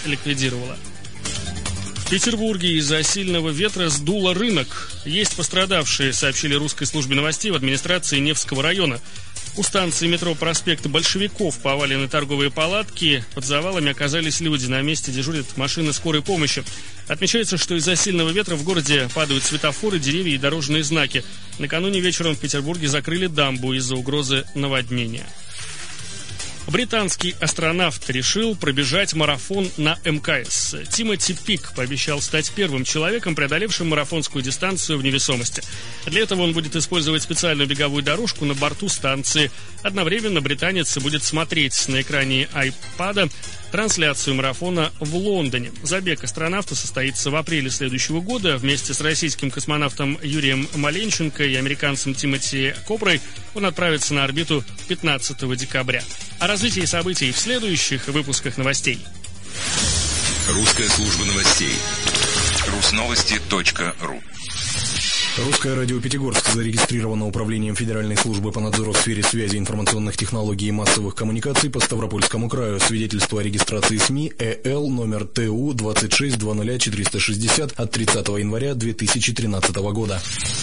ликвидировала. В Петербурге из-за сильного ветра сдуло рынок. Есть пострадавшие, сообщили русской службе новостей в администрации Невского района. У станции метро проспекта Большевиков повалены торговые палатки. Под завалами оказались люди. На месте дежурят машины скорой помощи. Отмечается, что из-за сильного ветра в городе падают светофоры, деревья и дорожные знаки. Накануне вечером в Петербурге закрыли дамбу из-за угрозы наводнения. Британский астронавт решил пробежать марафон на МКС. Тимоти Пик пообещал стать первым человеком, преодолевшим марафонскую дистанцию в невесомости. Для этого он будет использовать специальную беговую дорожку на борту станции. Одновременно британец будет смотреть на экране айпада трансляцию марафона в Лондоне. Забег астронавта состоится в апреле следующего года. Вместе с российским космонавтом Юрием Маленченко и американцем Тимоти Копрой он отправится на орбиту 15 декабря. О развитии событий в следующих выпусках новостей. Русская служба новостей. Русновости.ру. Русское радио «Пятигорск» зарегистрировано Управлением Федеральной службы по надзору в сфере связи, информационных технологий и массовых коммуникаций по Ставропольскому краю. Свидетельство о регистрации СМИ ЭЛ номер ТУ 2620460 от 30 января 2013 года.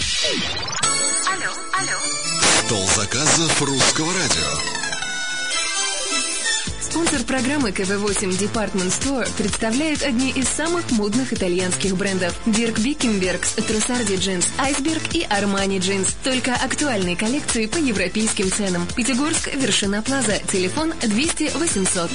Алло. Стол заказов Русского радио. Спонсор программы КВ-8 Department Store представляет одни из самых модных итальянских брендов: Дирк Бикенбергс, Труссарди Джинс, Айсберг и Армани Джинс. Только актуальные коллекции по европейским ценам. Пятигорск, Вершина Плаза, телефон 200 800.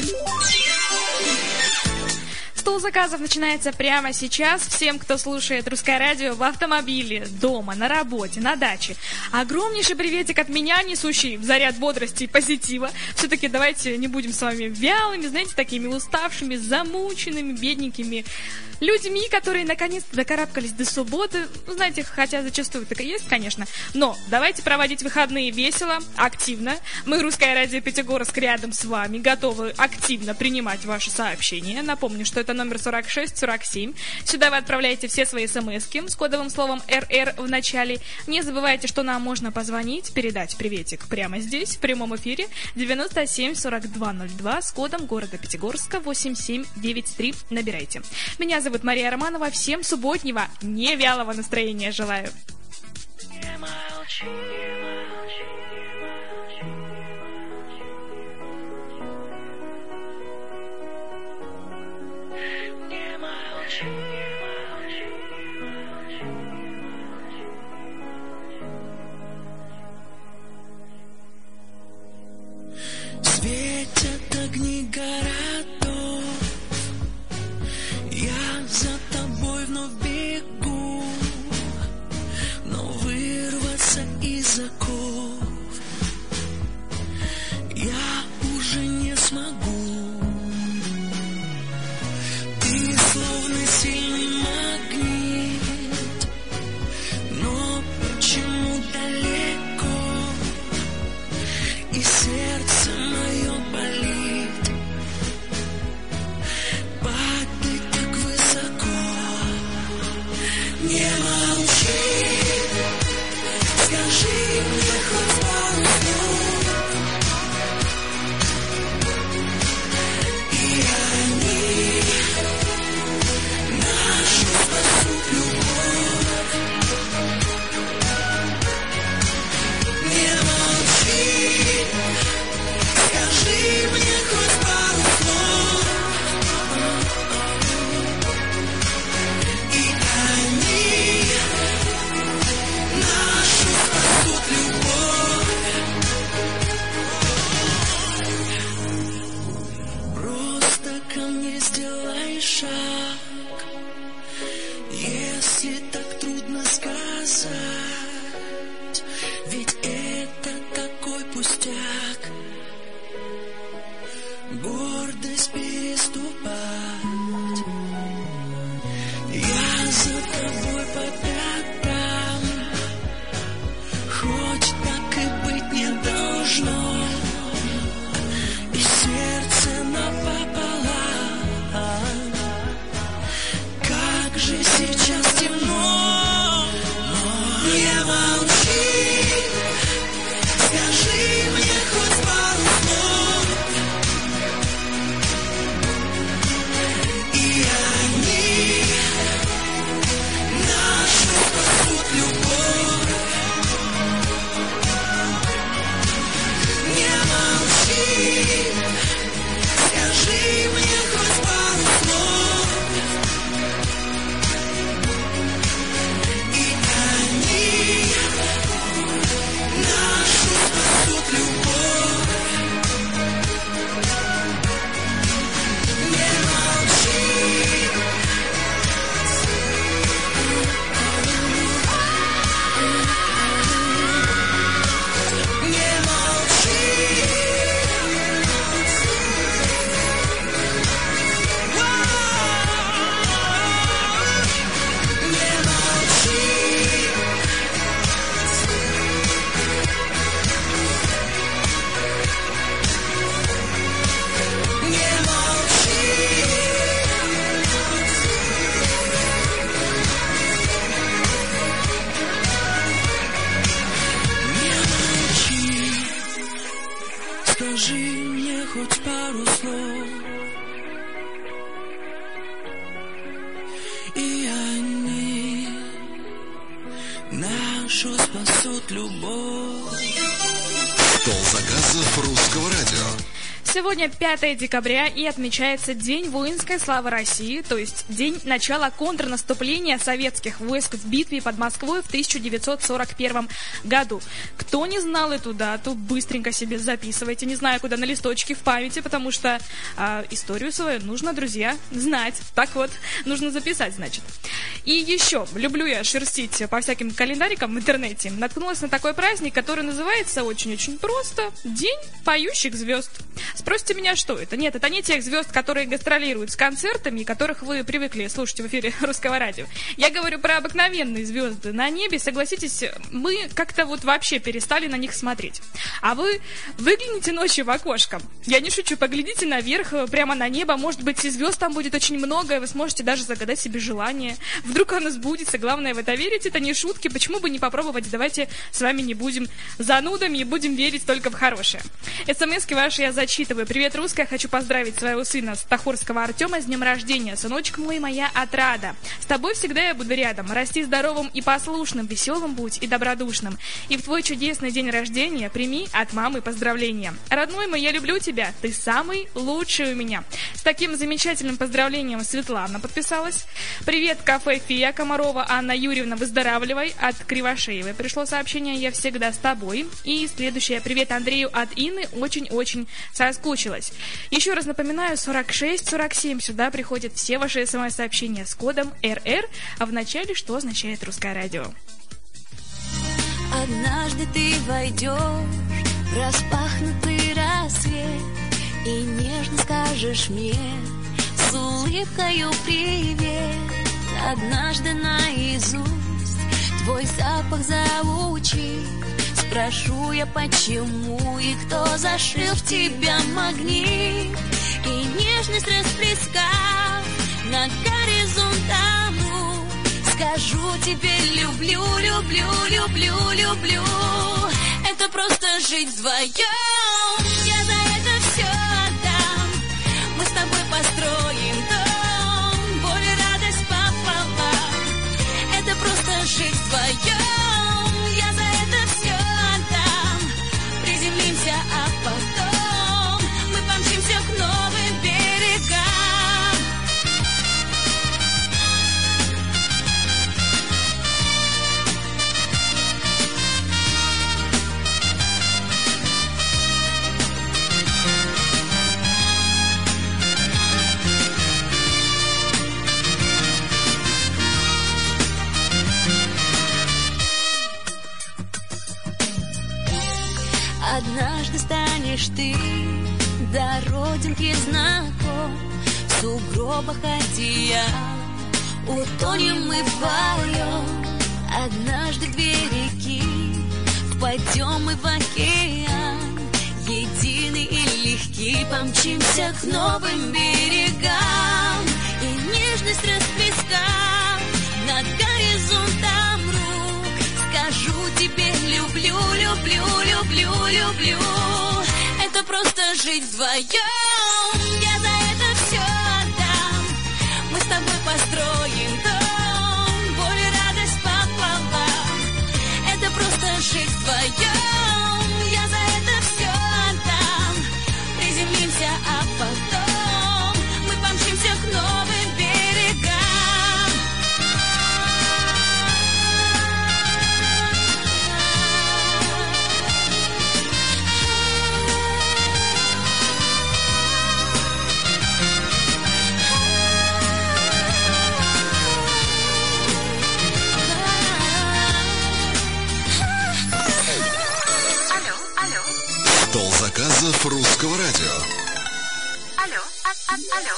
Стол заказов начинается прямо сейчас. Всем, кто слушает Русское радио в автомобиле, дома, на работе, на даче, огромнейший приветик от меня, несущий заряд бодрости и позитива. Все-таки давайте не будем с вами вялыми, знаете, такими уставшими, замученными, бедненькими людьми, которые наконец-то докарабкались до субботы. Ну, знаете, хотя зачастую так и есть, конечно. Но давайте проводить выходные весело, активно. Мы, Русское радио Пятигорск, рядом с вами, готовы активно принимать ваши сообщения. Напомню, что это номер 4647. Сюда вы отправляете все свои смски с кодовым словом РР в начале. Не забывайте, что нам можно позвонить, передать приветик прямо здесь, в прямом эфире. 97-4202 с кодом города Пятигорска 8793. Набирайте. Меня зовут Мария Романова. Всем субботнего, не вялого настроения желаю. Не молчи, не молчи. Светят огни городов, я за тобой вновь бегу, но вырваться из оков я уже не смогу. Ты словно сильный магнит, но почему далеко, и сердце мое болит, падай так высоко. Не молчи, скажи мне хоть пару слов, и они нашу спасут любовь. Не молчи, скажи мне хоть пару слов, и они нашу спасут любовь. Просто ко мне сделай шаг, если так трудно сказать, ведь это такой пустяк. Гордость переступать, я за тобой по пятам, хоть так и быть не должно, и сердце напополам. спасут любовь. Стол заказов Русского радио. Сегодня 5 декабря и отмечается День воинской славы России, то есть день начала контрнаступления советских войск в битве под Москвой в 1941 году. Кто не знал эту дату, быстренько себе записывайте, не знаю куда, на листочке в памяти, потому что историю свою нужно, друзья, знать. Так вот, нужно записать, значит. И еще, люблю я шерстить по всяким календарикам в интернете. Наткнулась на такой праздник, который называется очень-очень просто День поющих звезд. Спросите меня, что это? Нет, это не тех звезд, которые гастролируют с концертами, которых вы привыкли слушать в эфире Русского радио. Я говорю про обыкновенные звезды на небе. Согласитесь, мы как-то вот вообще перестали на них смотреть. А вы выгляните ночью в окошко. Я не шучу, поглядите наверх, прямо на небо. Может быть, и звезд там будет очень много, и вы сможете даже загадать себе желание. Вдруг оно сбудется. Главное, в это верить. Это не шутки. Почему бы не попробовать? Давайте с вами не будем занудами и будем верить только в хорошее. СМСки ваши я зачитываю. Привет, русская. Хочу поздравить своего сына Стахурского Артема с днем рождения. Сыночек мой, моя отрада. С тобой всегда я буду рядом. Расти здоровым и послушным, веселым будь и добродушным. И в твой чудесный день рождения прими от мамы поздравления. Родной мой, я люблю тебя. Ты самый лучший у меня. С таким замечательным поздравлением Светлана подписалась. Привет, кафе Фия Комарова. Анна Юрьевна, выздоравливай. От Кривошеевой пришло сообщение. Я всегда с тобой. И следующее. Привет Андрею от Инны. Очень-очень соскучилась. Еще раз напоминаю, 4647. Сюда приходят все ваши смс-сообщения с кодом РР, а в начале что означает Русское радио. Однажды ты войдешь в распахнутый рассвет и нежно скажешь мне с улыбкою привет. Однажды наизусть твой запах заучит. Спрошу я, почему и кто зашил в тебя магнит. И нежность расплескав на горизонт тому, скажу тебе люблю, люблю, люблю, люблю. Это просто жить вдвоем. Я за это все отдам. Мы с тобой построим дом, боль и радость пополам. Это просто жить вдвоем. Я за это все отдам. Приземлимся, а потом мы помчимся к новым берегам. Однажды станешь ты до родинки знаком. В сугробах одеял утонем мы вдвоем. Однажды в две реки впадем мы в океан. Единый и легкий помчимся к новым берегам. И нежность расплескав над горизонтом рук, скажу тебе люблю, люблю, люблю, люблю. Это просто жить вдвоем. Я за это все отдам. Мы с тобой построим дом, боль и радость пополам. Это просто жить вдвоем. Я за это все отдам. Приземлимся, а потом мы помчимся к новым берегам. Стол заказов Русского радио. Алло.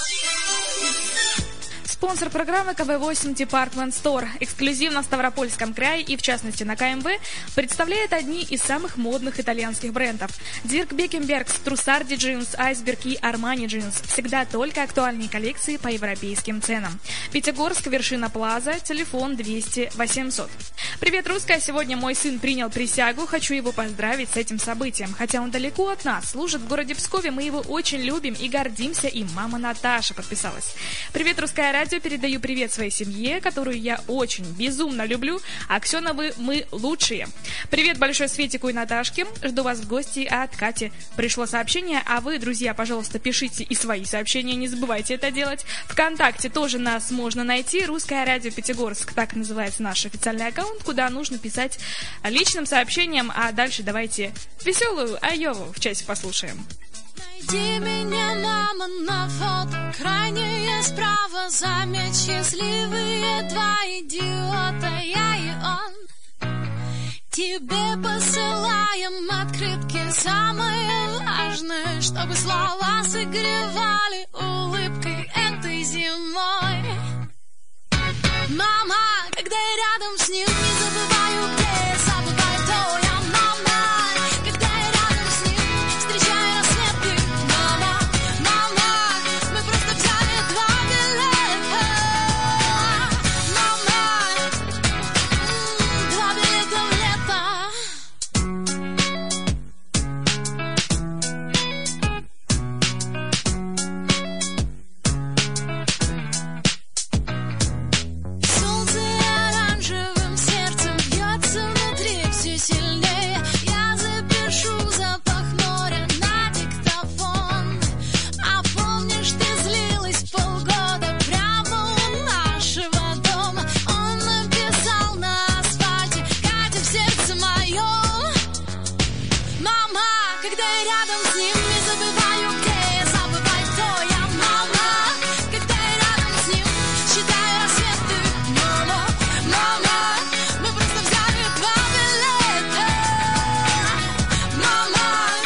Спонсор программы КВ-8 Department Store, эксклюзивно в Ставропольском крае и в частности на КМВ, представляет одни из самых модных итальянских брендов. Dirk Bickenbergs, Trussardi Jeans, Iceberg и Armani Jeans. Всегда только актуальные коллекции по европейским ценам. Пятигорск, Вершина Плаза, телефон 200-800. Привет, русская! Сегодня мой сын принял присягу. Хочу его поздравить с этим событием. Хотя он далеко от нас, служит в городе Пскове, мы его очень любим и гордимся им. Мама Наташа подписалась. Привет, Русское радио! радио передаю привет своей семье, которую я очень безумно люблю. Аксеновы, мы лучшие. Привет большой Светику и Наташке. Жду вас в гости от Кати. Пришло сообщение, а вы, друзья, пожалуйста, пишите и свои сообщения, не забывайте это делать. ВКонтакте тоже нас можно найти. Русское радио Пятигорск, так называется наш официальный аккаунт, куда нужно писать личным сообщением. А дальше давайте веселую Айову в часе послушаем. Найди меня, мама, на фото, крайнее справа. Заметь, счастливые два идиота, я и он. Тебе посылаем открытки, самое важное, чтобы слова согревали улыбкой этой зимой. Мама, когда я рядом с ним, не забываю, где я, забываю, кто я. Мама, когда я рядом с ним, встречаю рассветы. Мама, мама, мы просто взяли два билета. Мама, два билета в лето. Солнце оранжевым сердцем бьется внутри все сильнее. Я запишу запах моря на диктофон. А помнишь, ты злилась полгода прямо у нашего дома? Он написал на асфальте: Катя, в сердце моем. Мама, когда я рядом с ним, не забываю, где я, забываю, кто я. Мама, когда я рядом с ним, считаю рассветы. Мама, мама, мы просто взяли два билета. Мама,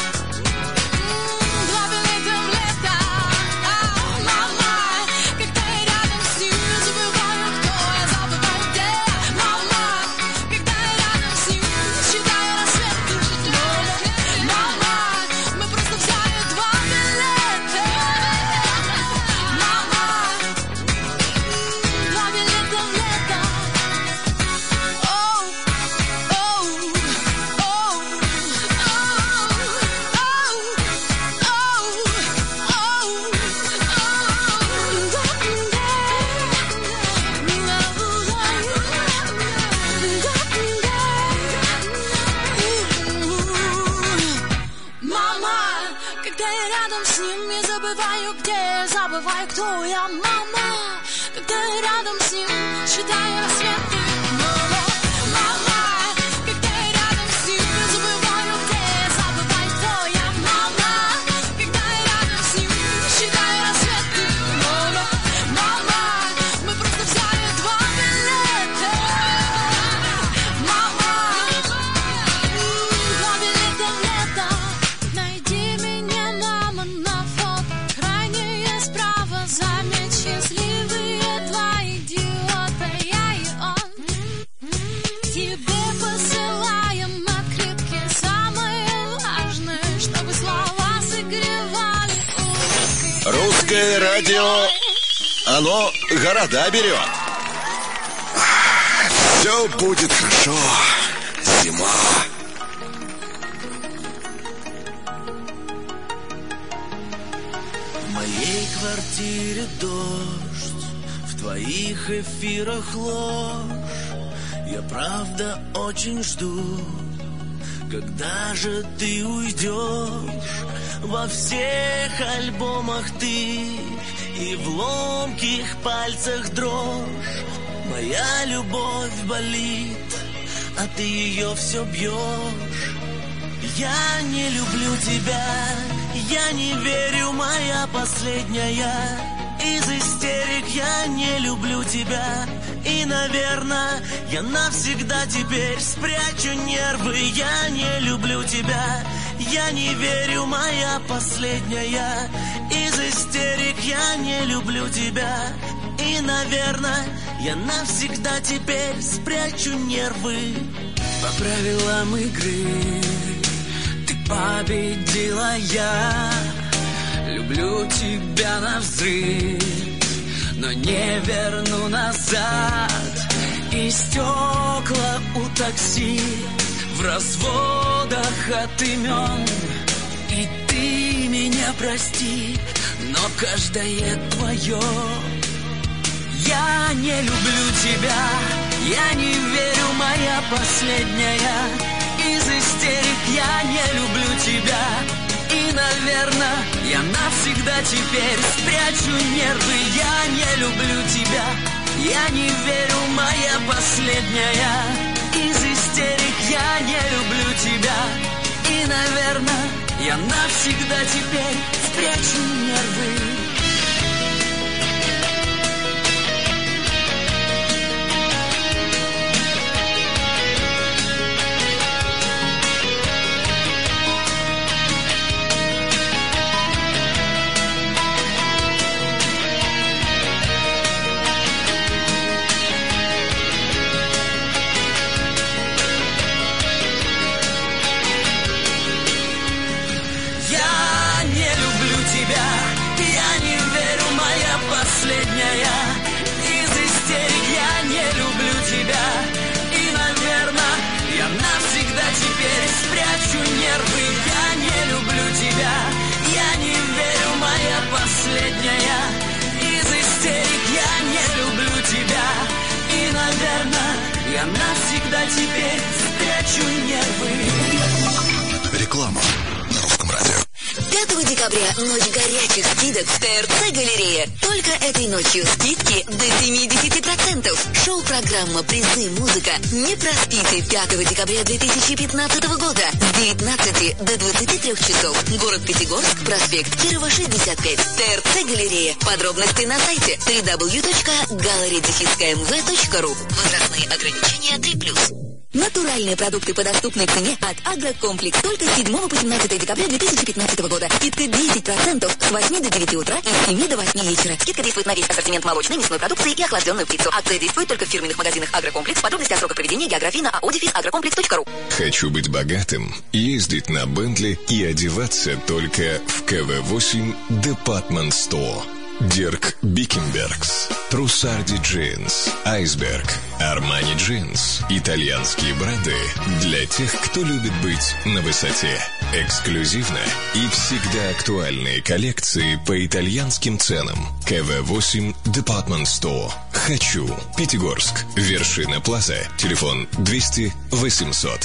два билета в лето. Мама, когда я рядом с ним, не забываю, кто я, забываю, где я. Мама, когда я рядом с ним, считаю рассветы. Мама, мы просто взяли два билета. Мама, два билета в лето. Оу, оу, оу, Мама, когда я рядом с ним, не забываю, где я, забываю, кто я. Мама, когда я рядом с ним, считаю рассветы. Мама, мама, когда я рядом с ним, не забываю, где я, забываю, кто я. Мама, когда я рядом с ним, считаю рассветы. Мама, мама, мы просто взяли два билета. Мама, два билета в лето. Найди меня, мама, на фото, крайнее справа. Заметь, счастливые два идиота, я и он. Тебе посылаем открытки, самое важное, чтобы слова согревали улыбкой. Русское радио, оно города берет. Все будет хорошо. Зима. В моей квартире дождь, в твоих эфирах ложь. Я правда очень жду, когда же ты уйдешь. Во всех альбомах ты и в ломких пальцах дрожь. Моя любовь болит, а ты ее все бьешь. Я не люблю тебя, я не верю, моя последняя. Из истерик я не люблю тебя. И, наверное, я навсегда теперь спрячу нервы. Я не люблю тебя, я не верю, моя последняя. Из истерик я не люблю тебя. И, наверное, я навсегда теперь спрячу нервы. По правилам игры ты победила, я люблю тебя навзрыд, но не верну назад. И стекла у такси в разводах от имен. И ты меня прости, но каждое твое я не люблю тебя. Я не верю, моя последняя. Из истерик я не люблю тебя. И, наверное, я навсегда теперь спрячу нервы. Я не люблю тебя. Я не верю, моя последняя. Из истерик я не люблю тебя. И, наверное, я навсегда теперь спрячу нервы. Я навсегда теперь спрячу нервы. Реклама на Русском радио. 5 декабря ночь горячих скидок в ТРЦ «Галерея». Только этой ночью скидки до 70%. Шоу-программа, призы, музыка. Не проспите 5 декабря 2015 года с 19 до 23 часов. Город Пятигорск, проспект Кирова, 65. ТРЦ «Галерея». Подробности на сайте www.gallery-mv.ru. Возрастные ограничения 3+. Натуральные продукты по доступной цене от Агрокомплекс. Только с 7 по 17 декабря 2015 года. Скидка 10% с 8 до 9 утра и с 7 до 8 вечера. Скидка действует на весь ассортимент молочной, мясной продукции и охлажденную птицу. Акция действует только в фирменных магазинах Агрокомплекс. Подробности о сроках проведения, географии на audifis.agrocomplex.ru. Хочу быть богатым, ездить на Бентли и одеваться только в КВ-8 Department Store. Дирк Бикенбергс, Трусарди Джинс, Айсберг, Армани Джинс. Итальянские бренды для тех, кто любит быть на высоте. Эксклюзивно и всегда актуальные коллекции по итальянским ценам. КВ-8 Department Store. Хочу. Пятигорск. Вершина Плаза. Телефон 200 800.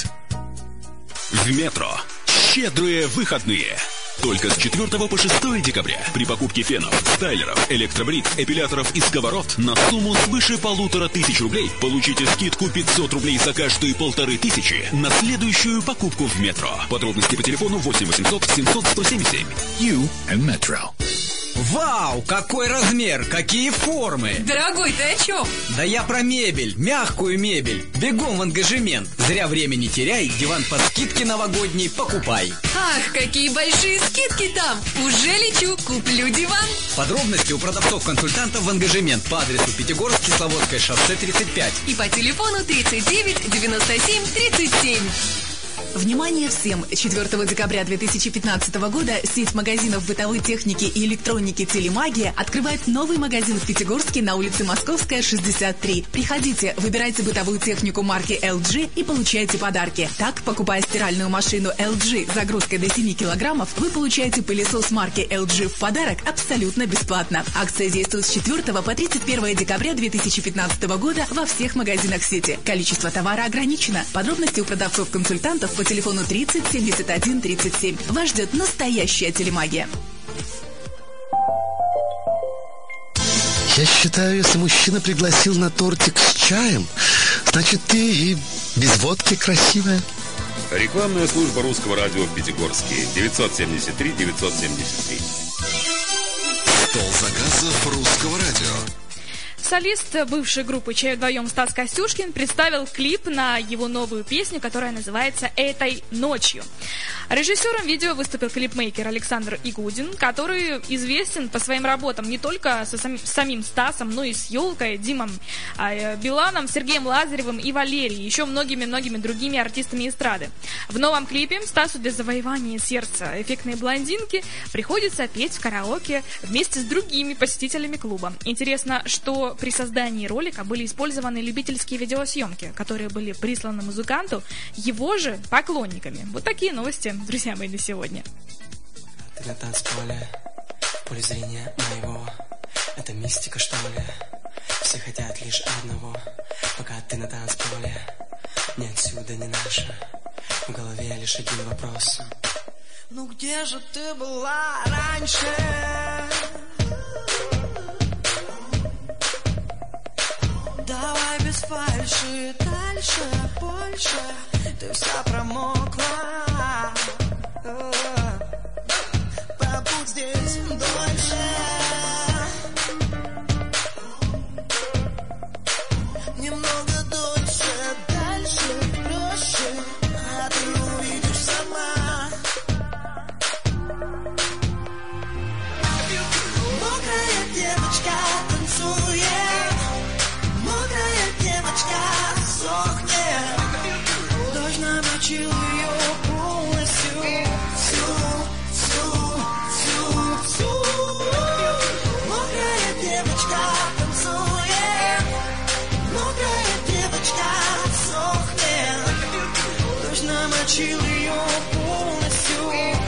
В метро. Щедрые выходные. Только с 4 по 6 декабря при покупке фенов, стайлеров, электробрит, эпиляторов и сковород на сумму свыше 1500 рублей получите скидку 500 рублей за каждые 1500 на следующую покупку в метро. Подробности по телефону 8 800 700 177. You and Metro. Вау, какой размер, какие формы! Дорогой, ты о чем? Да я про мебель, мягкую мебель. Бегом в ангажемент. Зря время не теряй, диван по скидке новогодней покупай. Ах, какие большие скидки там! Уже лечу, куплю диван. Подробности у продавцов-консультантов в ангажемент по адресу Пятигорск, Кисловодское шоссе 35. И по телефону 39 97 37. Внимание всем! 4 декабря 2015 года сеть магазинов бытовой техники и электроники «Телемагия» открывает новый магазин в Пятигорске на улице Московская, 63. Приходите, выбирайте бытовую технику марки LG и получайте подарки. Так, покупая стиральную машину LG с загрузкой до 7 килограммов, вы получаете пылесос марки LG в подарок абсолютно бесплатно. Акция действует с 4 по 31 декабря 2015 года во всех магазинах сети. Количество товара ограничено. Подробности у продавцов-консультантов по телефону 30 71 37. Вас ждет настоящая телемагия. Я считаю, если мужчина пригласил на тортик с чаем, значит, ты и без водки красивая. Рекламная служба Русского радио в Пятигорске. 973 973. Стол заказов Русского радио. Солист бывшей группы «Чай вдвоем» Стас Костюшкин представил клип на его новую песню, которая называется «Этой ночью». Режиссером видео выступил клипмейкер Александр Игудин, который известен по своим работам не только с самим Стасом, но и с Ёлкой, Димом Биланом, Сергеем Лазаревым и Валерией, еще многими-многими другими артистами эстрады. В новом клипе Стасу для завоевания сердца эффектной блондинки приходится петь в караоке вместе с другими посетителями клуба. Интересно, что при создании ролика были использованы любительские видеосъемки, которые были присланы музыканту его же поклонниками. Вот такие новости, друзья мои, на сегодня. Ты на танцполе, поле зрения моего. Это мистика, что ли? Все хотят лишь одного, пока ты на танцполе. Ни отсюда, ни наша. В голове лишь один вопрос. Ну где же ты была раньше? Давай без фальши, дальше, больше. Ты вся промокла. Побудь здесь дольше. Немного дольше, дальше, проще. А ты увидишь сама. Мокрая девочка танцует. Мокрая девочка сохнет. Дождь намочил ее полностью. Всю. Мокрая девочка танцует. Мокрая девочка сохнет. Дождь намочил ее полностью.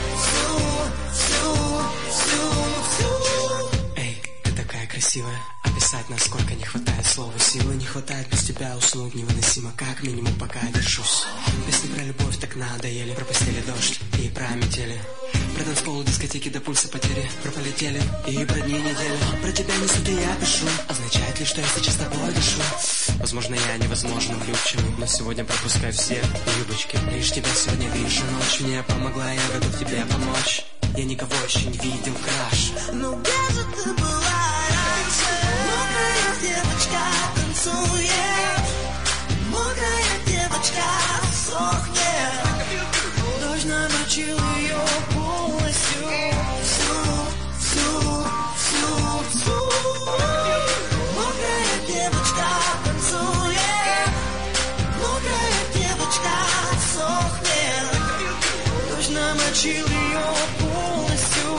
Всю. Эй, ты такая красивая. Описать, насколько не хватает слова. Силы не хватает, без тебя уснуть невыносимо. Как минимум пока держусь. Песни про любовь так надоели. Про постели дождь и про метели. Про танцполу, дискотеки до пульса потери. Про полетели и про дни недели. Про тебя не суди, я пишу. Означает ли, что я сейчас с тобой дышу? Возможно, я невозможно влюбчивый, но сегодня пропускаю все юбочки. Лишь тебя сегодня вижу. Ночь мне помогла, я готов тебе помочь. Я никого еще не видел, краш. Ну где же ты была раньше? Мокрая девочка танцует. Мокрая девочка сохнет. Дождь намочил ее полностью. Всю. Мокрая девочка танцует. Мокрая девочка сохнет. Дождь намочил ее полностью.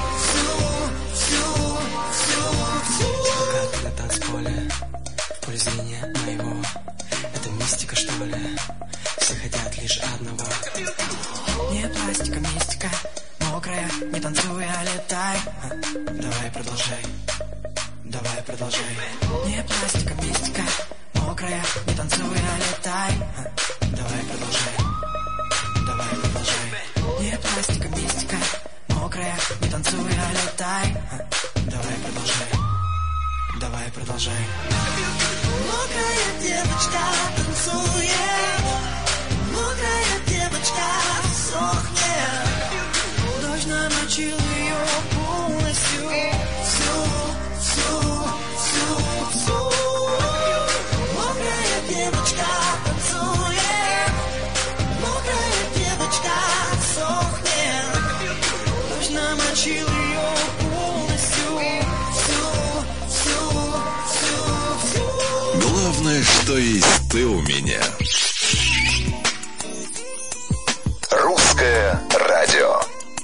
Всю. Пока ты на танцполе, в поле зрения моего. Это мистика, что ли? Все хотят лишь одного. Не пластика, мистика. Мокрая, не танцуй, а летай. Давай продолжай. Не пластика, мистика. Мокрая, не танцуй, а летай. Давай продолжай. Не пластика, мистика. Мокрая, не танцуй, а летай. Давай продолжай. Мокрая девочка танцует. Мокрая девочка сохнет. Дождь намочил ее полностью. Всю. Мокрая девочка танцует. Мокрая девочка сохнет. Дождь намочил ее полностью. Всю. Главное, что есть ты у меня. Русское радио.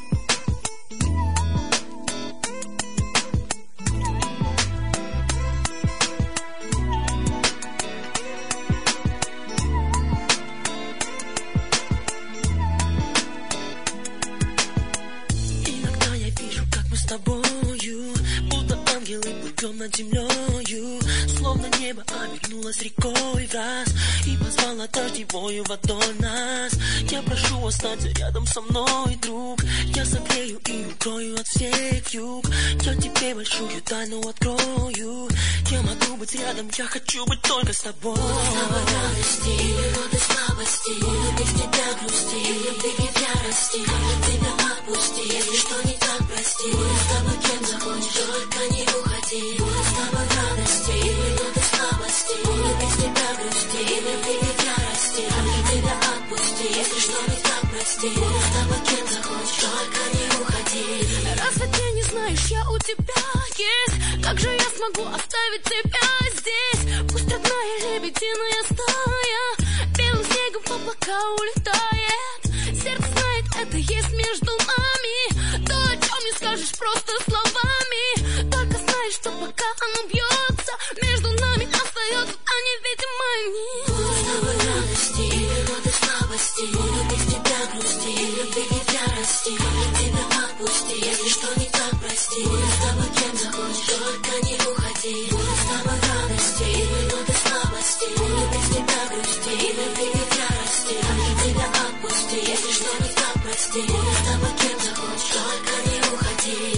Иногда я вижу, как мы с тобою, будто ангелы плывем над землею. Словно небо обернулось рекой в раз и позвала дождевою водой нас. Я прошу, останься рядом со мной, друг. Я согрею и укрою от всех вьюг. Я тебе большую тайну открою. Я могу быть рядом, я хочу быть только с тобой. С тобой радости, минуты слабости. Без тебя грусти, любви в ярости. Тебя отпусти, если что не так, прости. С тобой кем захочешь, только не уходи. С тобой радости, минуты слабости. Без тебя грусти, любви в ярости. Тебя отпусти, если что не так, прости. С тобой кем захочешь, только не уходи. Разве ты не знаешь, я у тебя есть? Как же я смогу оставить тебя здесь? Пусть родная лебединая стая белым снегом в облака улетает. Сердце знает, это есть между нами. То, о чем не скажешь просто словами. Только знаешь, что пока оно бьется, между нами остается невидимая нить. С тобой радости, минуты слабости. Без тебя грусти, любви в ярости. Тебя отпусти, если что не так, прости. С тобой кем захочешь, только не уходи. С с тобой радости и минуты слабости. Буду без тебя грусти и любви ведь ярости. Как же тебя отпусти, если что не так, прости. Буду с тобой кем захочешь, только не уходи.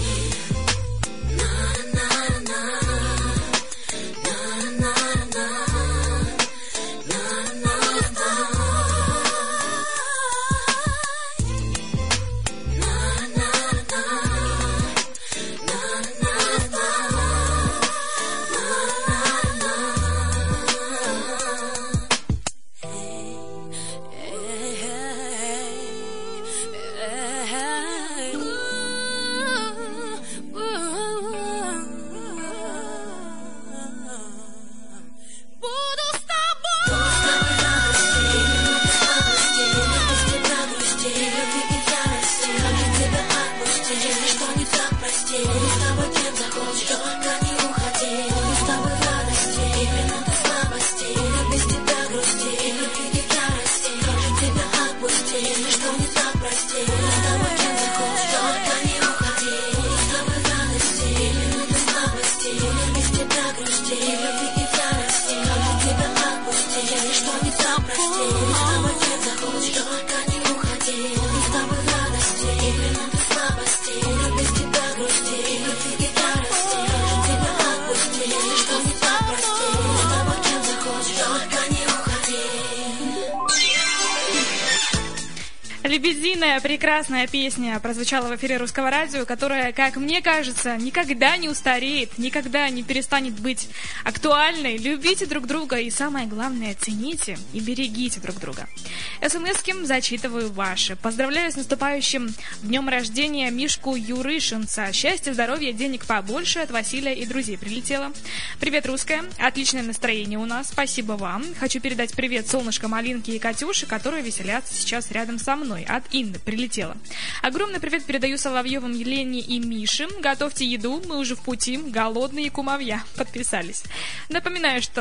Лебединая прекрасная песня прозвучала в эфире Русского радио, которая, как мне кажется, никогда не устареет, никогда не перестанет быть актуальной. Любите друг друга и, самое главное, цените и берегите друг друга. СМС-ки зачитываю ваши. Поздравляю с наступающим днем рождения Мишку Юрышинца. Счастья, здоровья, денег побольше от Василия и друзей прилетело. Привет, русская. Отличное настроение у нас. Спасибо вам. Хочу передать привет солнышко, Малинке и Катюше, которые веселятся сейчас рядом со мной. От Инны прилетела. Огромный привет передаю Соловьевым, Елене и Мише. Готовьте еду, мы уже в пути. Голодные кумовья. Подписались. Напоминаю, что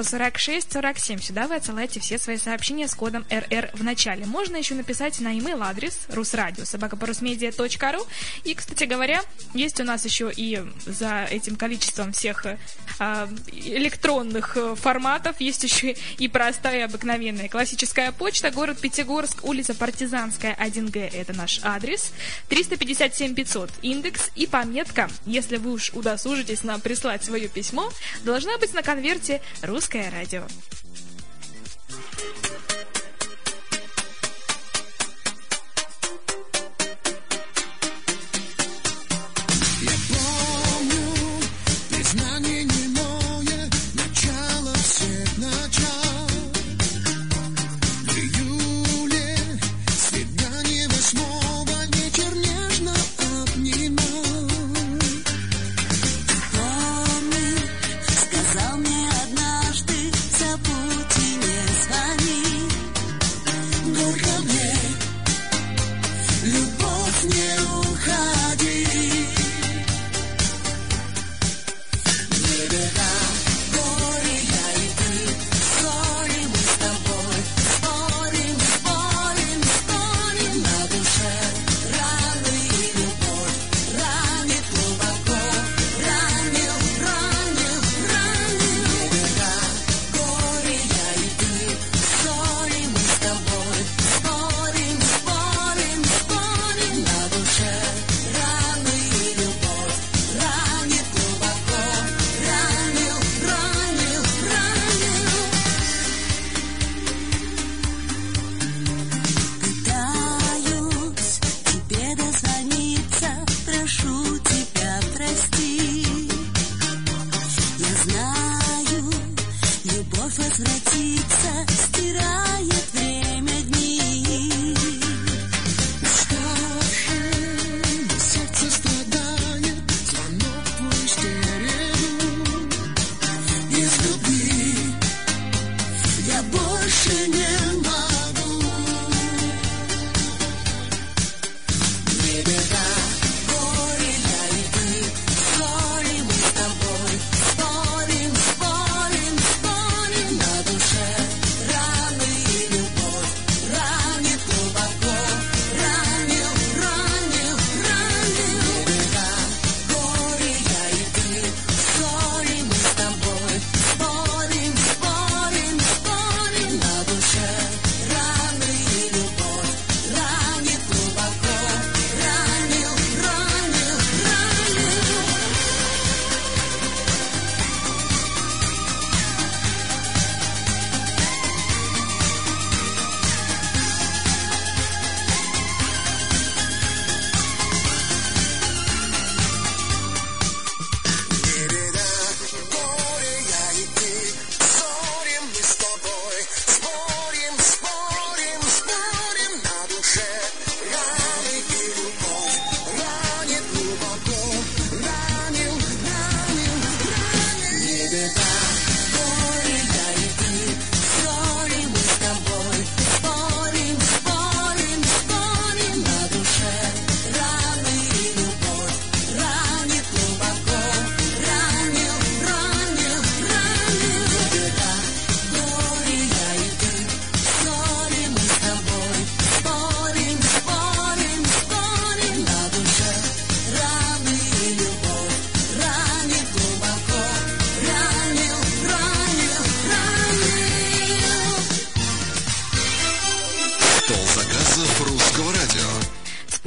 4647. Сюда вы отсылаете все свои сообщения с кодом РР в начале. Можно еще написать на email адрес rusradio@parusmedia.ru. И, кстати говоря, есть у нас еще и за этим количеством всех электронных форматов есть еще и простая, обыкновенная классическая почта. Город Пятигорск, улица Партизанская, 1Г. Это наш адрес. 357 500 индекс и пометка, если вы уж удосужитесь нам прислать свое письмо, должна быть на конверте «Русское радио». Спорим, спорим, спорим на душе.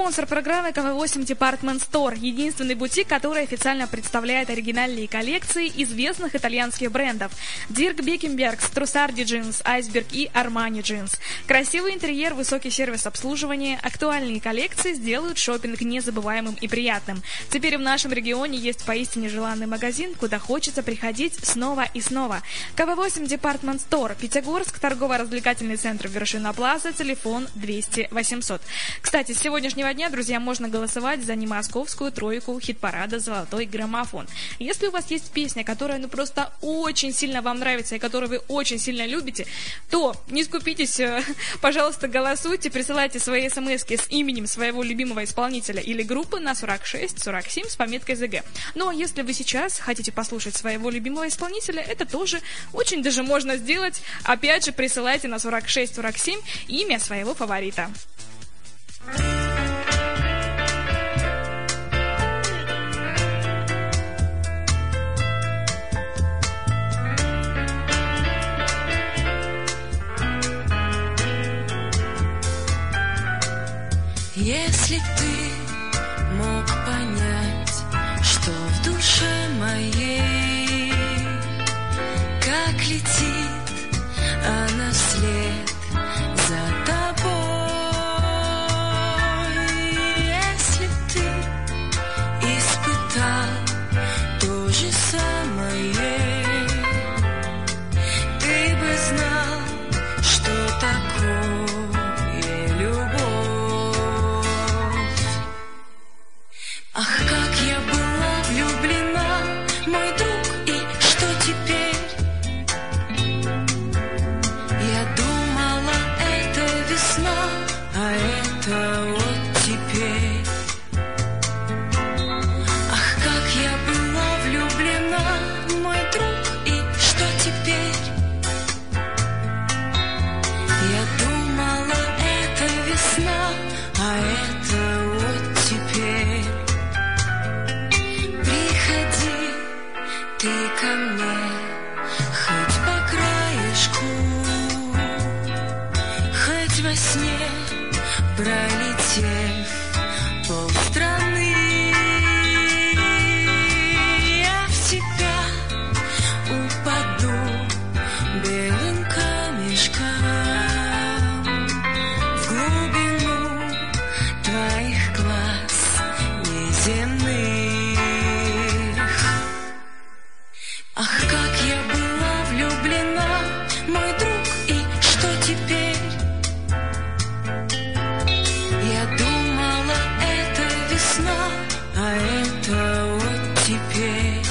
Спонсор программы КВ8 Department Store, единственный бутик, который официально представляет оригинальные коллекции известных итальянских брендов: Dirk Bickenbergs, Trussardi Jeans, Iceberg и Armani Jeans. Красивый интерьер, высокий сервис обслуживания, актуальные коллекции сделают шопинг незабываемым и приятным. Теперь в нашем регионе есть поистине желанный магазин, куда хочется приходить снова и снова. КВ8 Department Store, Пятигорск, торгово-развлекательный центр Вершина Плаза, телефон 200 800. Кстати, с сегодняшнего дня, друзья, можно голосовать за немосковскую тройку хит-парада «Золотой граммофон». Если у вас есть песня, которая просто очень сильно вам нравится и которую вы очень сильно любите, то не скупитесь, пожалуйста, голосуйте, присылайте свои смски с именем своего любимого исполнителя или группы на 4647 с пометкой ЗГ. Ну а если вы сейчас хотите послушать своего любимого исполнителя, это тоже очень даже можно сделать. Опять же, присылайте на 4647 имя своего фаворита. Если ты мог понять, что в душе моей, как летит она вслед за тобой, если ты испытал то же самое, ты бы знал, что такое любовь. Ах, как я была влюблена, мой друг, и что теперь? Я думала, это весна, а это вот теперь. Ах, как я была влюблена, мой друг, и что теперь? Я думала, это весна, а это вот теперь. Ты ко мне, хоть по краешку, хоть во сне, пролетев полстраны, я в тебя упаду белым камешком в глубину твоих глаз неземных. Ах, как я была влюблена, мой друг, и что теперь? Я думала, это весна, а это вот теперь.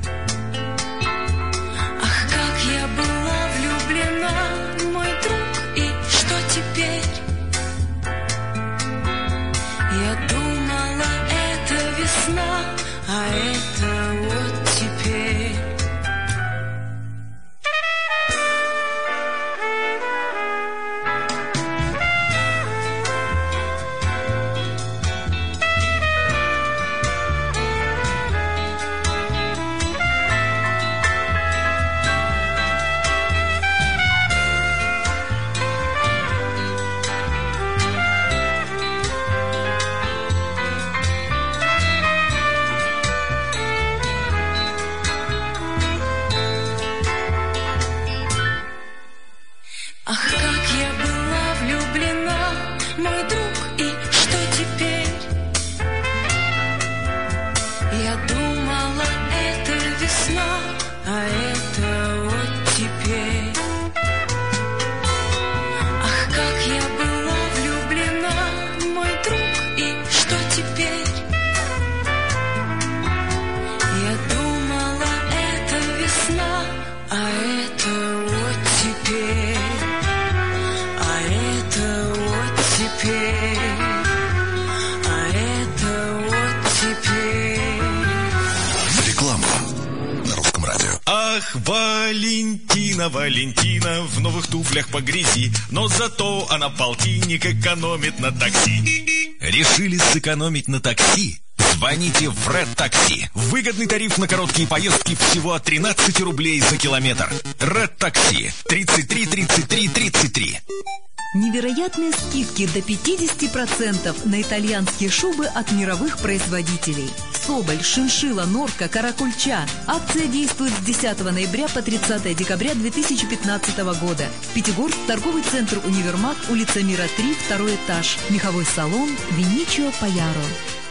Ах, как я была влюблена, мой друг, и что теперь? Я думала, это весна, а это вот теперь. Ах, как я была влюблена, мой друг, и что теперь? Я думала, это весна, а это вот теперь. Ах, как я была влюблена, мой друг, и что теперь? Я думала, это весна, а это вот теперь. А это вот теперь. Реклама на Русском радио. Ах, Валентина, Валентина, в новых туфлях по грязи, но зато она полтинник экономит на такси. Решили сэкономить на такси? Звоните в Red Taxi. Выгодный тариф на короткие поездки всего от 13 рублей за километр. Red Taxi 33 33 33. Невероятные скидки до 50% на итальянские шубы от мировых производителей. Соболь, шиншилла, норка, каракульча. Акция действует с 10 ноября по 30 декабря 2015 года. Пятигорск, торговый центр «Универмаг», улица Мира, 3, второй этаж. Меховой салон «Виничио Паяро».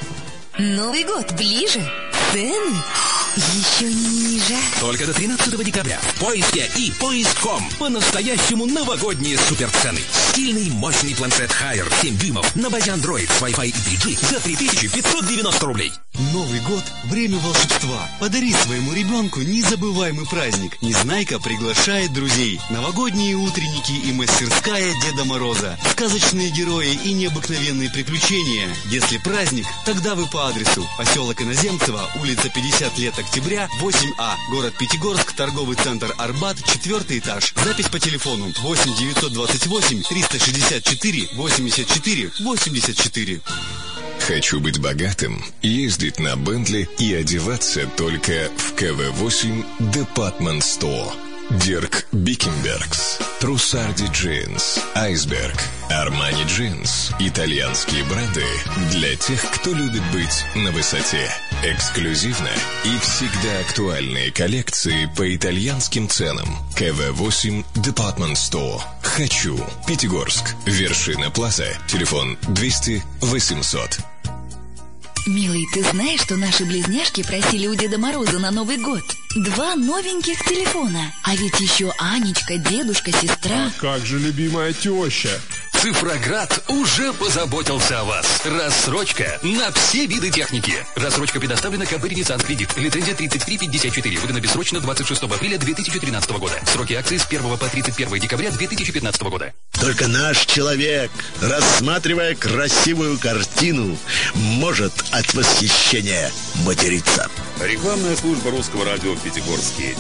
Новый год ближе. Цены еще ниже. Только до 13 декабря в Поиске и Поиск.ком по-настоящему новогодние суперцены. Стильный мощный планшет Haier 7 дюймов на базе Android с Wi-Fi и 3G за 3590 рублей. Новый год – время волшебства. Подари своему ребенку незабываемый праздник. Незнайка приглашает друзей. Новогодние утренники и мастерская Деда Мороза. Сказочные герои и необыкновенные приключения. Если праздник, тогда вы по адресу. Поселок Иноземцево, улица 50 лет октября, 8А. Город Пятигорск, торговый центр Арбат, 4 этаж. Запись по телефону 8 928 364 84 84. Хочу быть богатым, ездить на Бентли и одеваться только в КВ-8 Department Store. Дирк Бикенбергс, Трусарди Джинс, Айсберг, Армани Джинс. Итальянские бренды для тех, кто любит быть на высоте. Эксклюзивно и всегда актуальные коллекции по итальянским ценам. КВ-8 Department Store. Хочу. Пятигорск. Вершина Плаза. Телефон 200 800. Милый, ты знаешь, что наши близняшки просили у Деда Мороза на Новый год 2 новеньких телефона? А ведь еще Анечка, дедушка, сестра. А как же любимая теща? Цифроград уже позаботился о вас. Рассрочка на все виды техники. Рассрочка предоставлена КБ «Ренессанс Кредит». Лицензия 3354. Выдана бессрочно 26 апреля 2013 года. Сроки акции с 1 по 31 декабря 2015 года. Только наш человек, рассматривая красивую картину, может от восхищения материться. Рекламная служба русского радио в Пятигорске.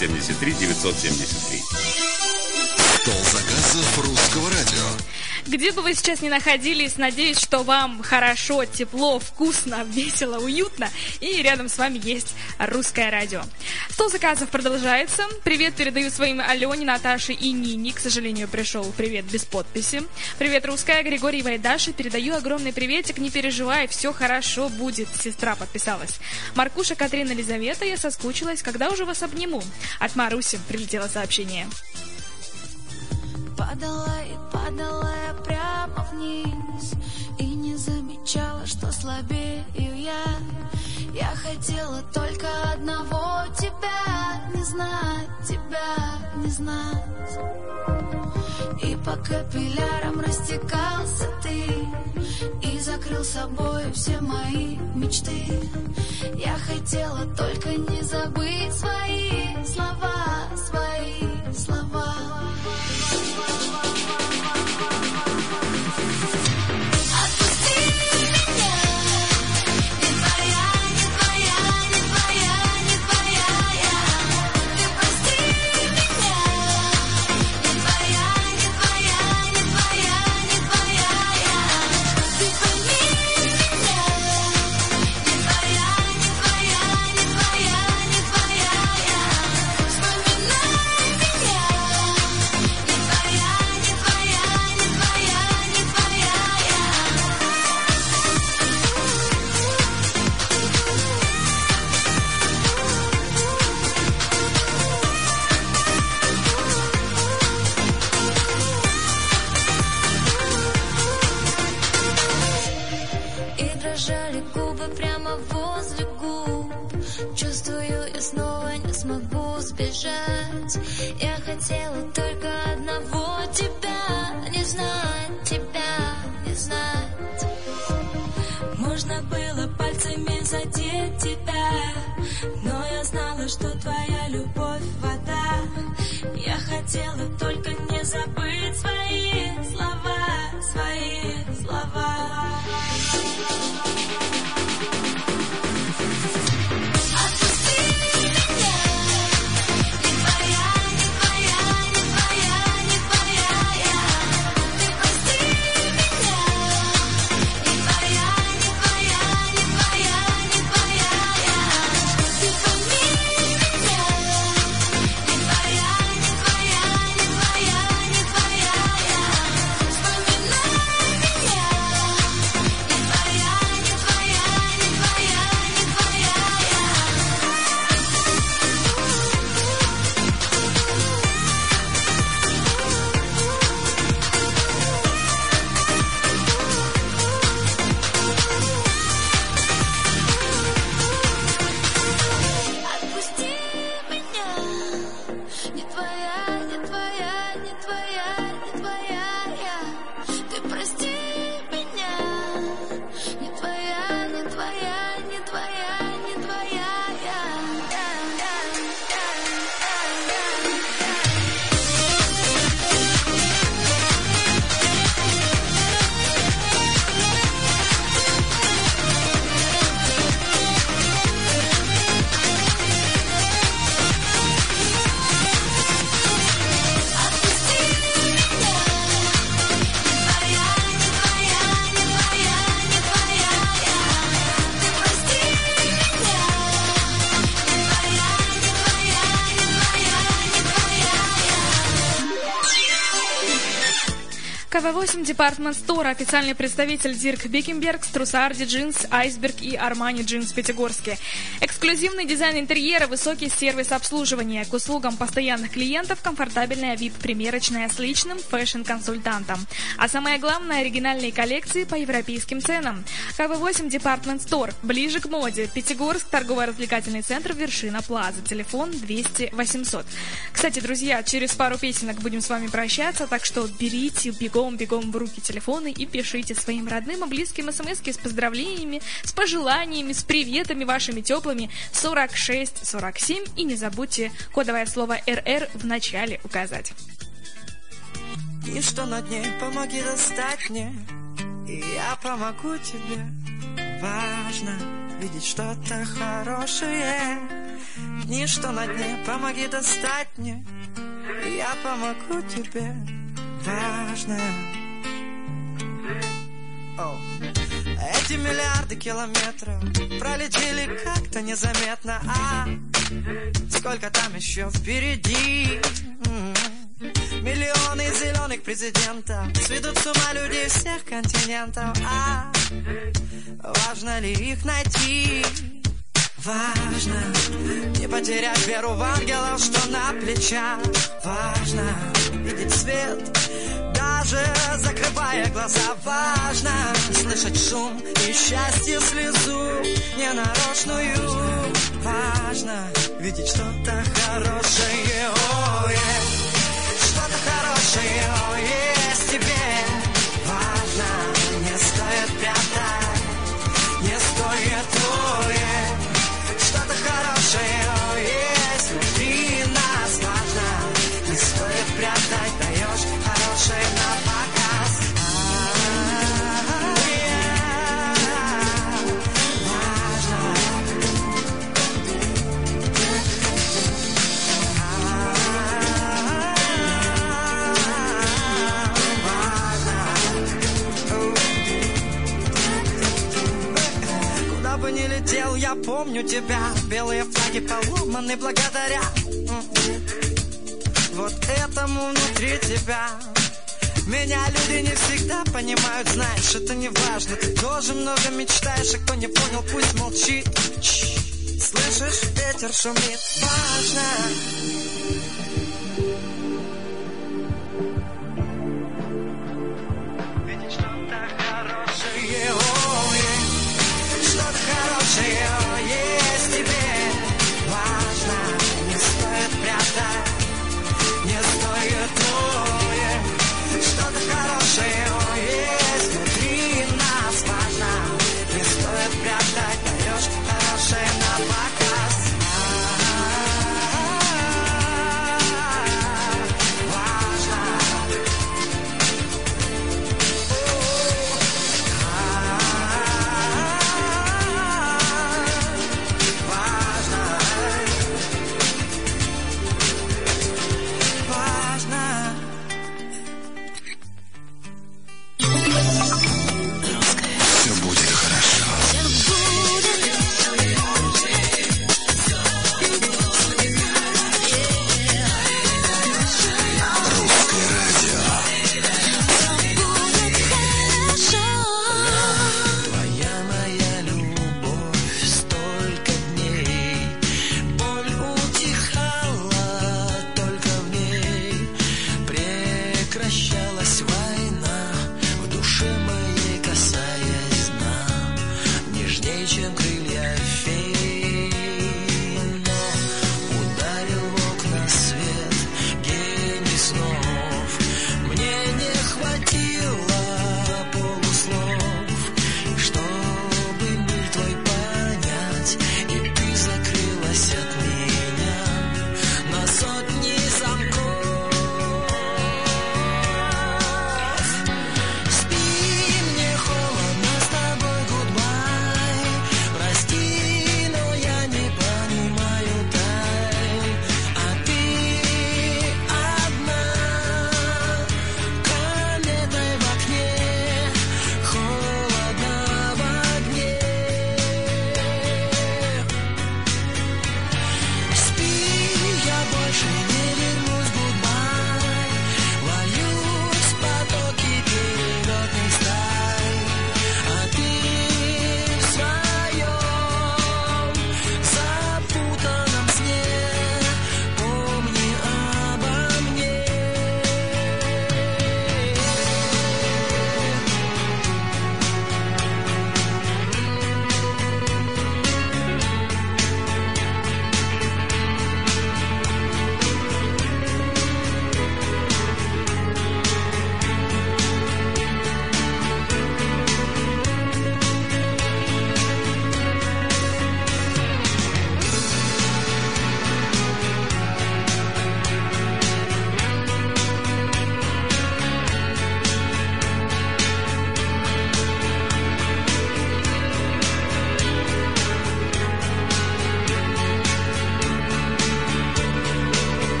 973-973. Стол заказов русского радио. Где бы вы сейчас ни находились, надеюсь, что вам хорошо, тепло, вкусно, весело, уютно. И рядом с вами есть Русское радио. Стол заказов продолжается. Привет передаю своим Алене, Наташе и Нине. К сожалению, пришел привет без подписи. Привет, Русская, Григорий, Вайдаши. Передаю огромный приветик. Не переживай, все хорошо будет. Сестра подписалась. Маркуша, Катрина, Елизавета. Я соскучилась. Когда уже вас обниму? От Маруси прилетело сообщение. Падала и падала я прямо вниз и не замечала, что слабею я. Я хотела только одного — тебя не знать, тебя не знать. И по капиллярам растекался ты и закрыл собой все мои мечты. Я хотела только не забыть свои слова, свои слова. Я хотела только одного — тебя не знать, тебя не знать. Можно было пальцами задеть тебя, но я знала, что твоя любовь — вода. Я хотела только не забыть свои слова, свои слова. КВ-8 Department Store, официальный представитель Дирк Бикенбергс, Трусарди Джинс, Айсберг и Армани Джинс в Пятигорске. Эксклюзивный дизайн интерьера, высокий сервис обслуживания. К услугам постоянных клиентов комфортабельная VIP-примерочная с личным фэшн-консультантом. А самое главное, оригинальные коллекции по европейским ценам. КВ-8 Department Store. Ближе к моде. Пятигорск, торгово-развлекательный центр Вершина Плаза. Телефон 200 800. Кстати, друзья, через пару песенок будем с вами прощаться, так что берите бегом в руки телефоны и пишите своим родным и близким смс-ки с поздравлениями, с пожеланиями, с приветами вашими теплыми 4647 и не забудьте кодовое слово РР в начале указать. Ничто над ней, помоги достать мне, и я помогу тебе. Важно видеть что-то хорошее. Ничто над ней, помоги достать мне, и я помогу тебе. Важно. Эти миллиарды километров пролетели как-то незаметно. А сколько там еще впереди? Миллионы зеленых президентов сведут с ума людей всех континентов. А важно ли их найти? Важно не потерять веру в ангелов, что на плечах. Важно видеть свет, даже закрывая глаза. Важно слышать шум и счастье, слезу ненарочную. Важно видеть что-то хорошее. Что-то хорошее есть в тебе. Важно, не стоит прятать, не стоит что-то хорошее есть внутри нас. Важно, не стоит прятать, даешь хорошее на показ. Куда бы ни летел, я помню тебя. Белые флаги поломаны благодаря вот этому внутри тебя. Меня люди не всегда понимают, знаешь, это не важно. Ты тоже много мечтаешь, а кто не понял, пусть молчит. Слышишь, ветер шумит. Важно видеть что-то хорошее. Что-то хорошее есть в тебе. Важно, не стоит прятать, не стоит что-то хорошее есть внутри нас. Важно, не стоит прятать, даешь хорошее на показ.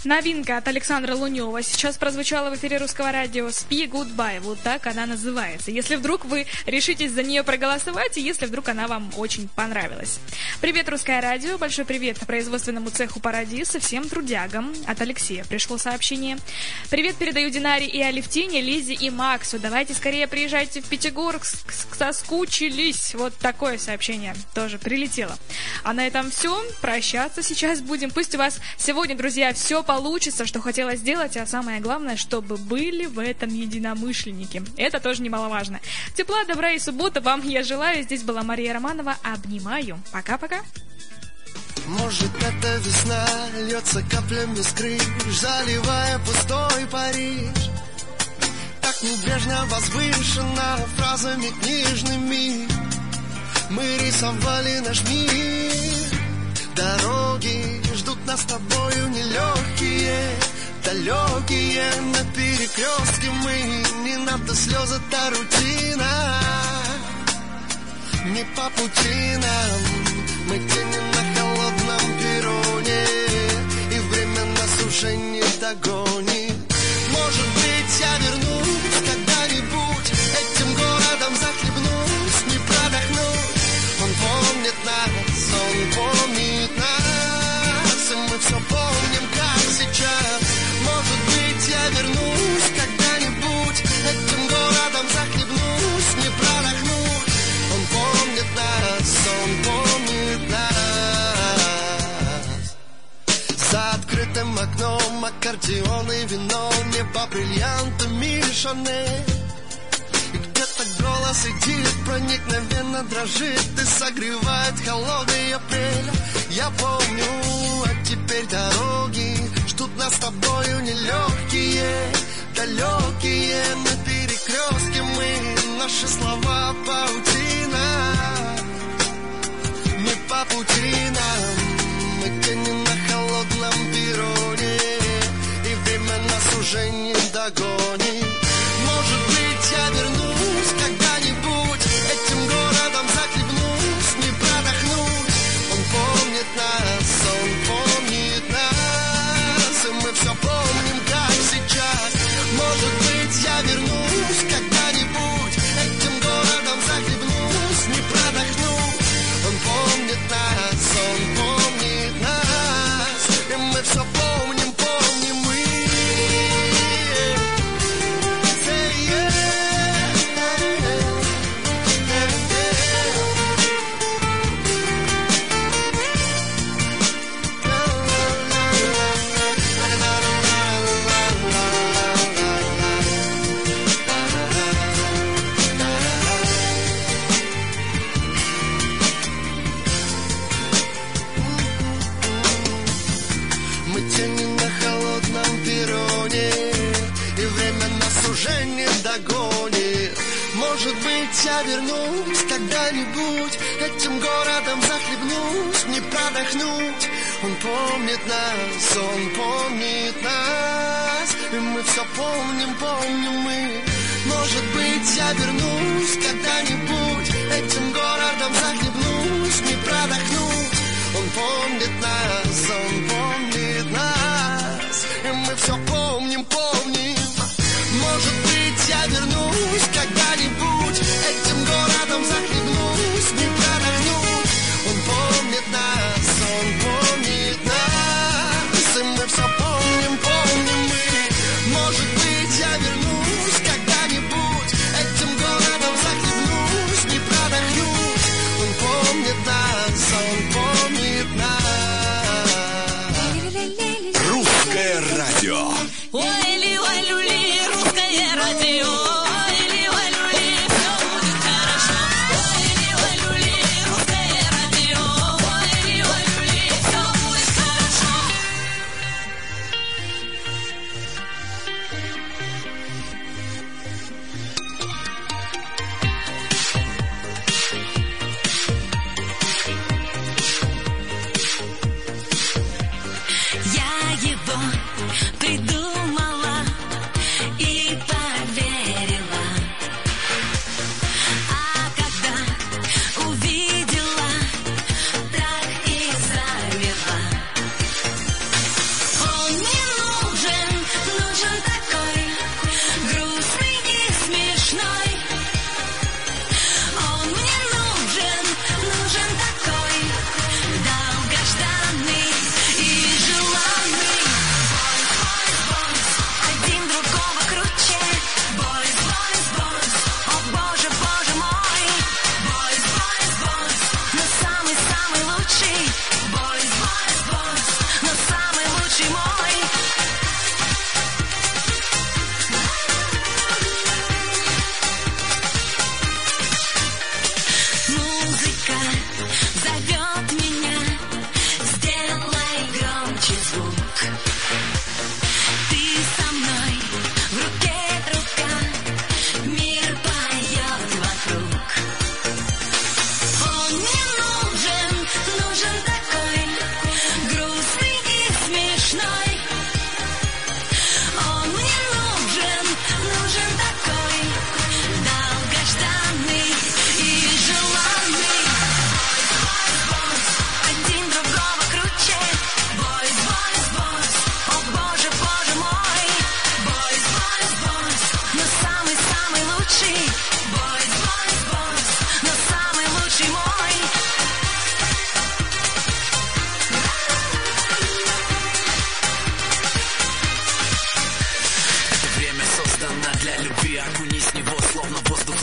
Новинка от Александра Лунева сейчас прозвучала в эфире Русского радио «Спи Goodbye». Вот так она называется. Если вдруг вы решитесь за нее проголосовать, и если вдруг она вам очень понравилась. Привет, Русское радио. Большой привет производственному цеху «Парадис» и всем трудягам. От Алексея пришло сообщение. Привет передаю Динаре и Алевтине, Лизе и Максу. Давайте скорее приезжайте в Пятигорск. Соскучились. Вот такое сообщение тоже прилетело. А на этом все. Прощаться сейчас будем. Пусть у вас сегодня, друзья, все получится, что хотела сделать, а самое главное, чтобы были в этом единомышленники. Это тоже немаловажно. Тепла, добра и субботы вам я желаю. Здесь была Мария Романова. Обнимаю. Пока-пока. Может, это весна льется каплями с крыш, заливая пустой Париж. Так небрежно возвышена фразами книжными мы рисовали наш мир. Дороги ждут нас с тобою нелегкие, далекие, на перекрестке мы. Не надо слезы, та рутина, не по пути нам. Мы тянем на холодном перроне, и время нас уже не догонит. Может быть, я вернусь когда-нибудь, этим городом захлебнусь, не продохнуть. Он помнит нас, он помнит нас, и мы все помним, как сейчас. Может быть, я вернусь когда-нибудь, этим городом захлебнусь, не продохнуть. Он помнит нас, он помнит нас. За открытым окном аккордеон и вино, небо бриллиантами Шанель. Где-то голос идет, проникновенно дрожит и согревает холодный апрель. Я помню, а теперь дороги ждут нас с тобою нелегкие, далекие, на перекрестке мы. Наши слова паутина, не по пути нам. Мы тянем на холодном перроне, и время нас уже не догонит. Может быть, я вернусь когда-нибудь, этим городом захлебнусь, не продохнуть. Он помнит нас, он помнит нас, и мы все помним, как сейчас. Может быть, я вернусь когда-нибудь, этим городом захлебнусь, не продохнуть. Он помнит нас, он помнит нас, и мы все помним, помним мы. Уже не догонит. Может быть, я вернусь когда-нибудь, этим городом захлебнусь, не продохнуть. Он помнит нас, он помнит нас, и мы все помним, помним мы. Может быть, я вернусь когда-нибудь, этим городом захлебнусь, не продохнуть. Он помнит нас, он помнит нас, и мы все помним, помним. Может быть, я вернусь когда-нибудь, этим городом захлебнусь, не продохнуть. Он помнит нас, он помнит нас, и мы все помним, помним мы. Может быть, я вернусь когда-нибудь, этим городом захлебнусь, не продохнуть. Он помнит нас, он помнит нас. Русское радио. Я его придумала.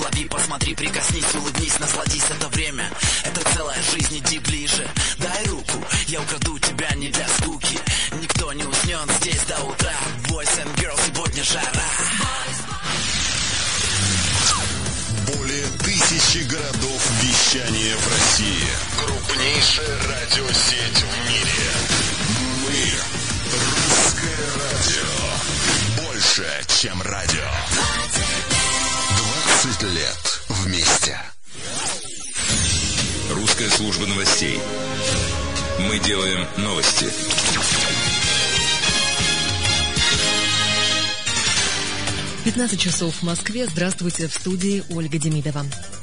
Слови, посмотри, прикоснись, улыбнись, насладись. Это время, это целая жизнь, иди ближе. Дай руку, я украду тебя не для скуки. Никто не уснет здесь до утра. Boys and girls, сегодня жара. Более 1000 городов вещания в России. Крупнейшая радиосеть в мире. Мы Русское радио. Больше, чем радио. 20 лет вместе. Русская служба новостей. Мы делаем новости. 15 часов в Москве. Здравствуйте, в студии Ольга Демидова.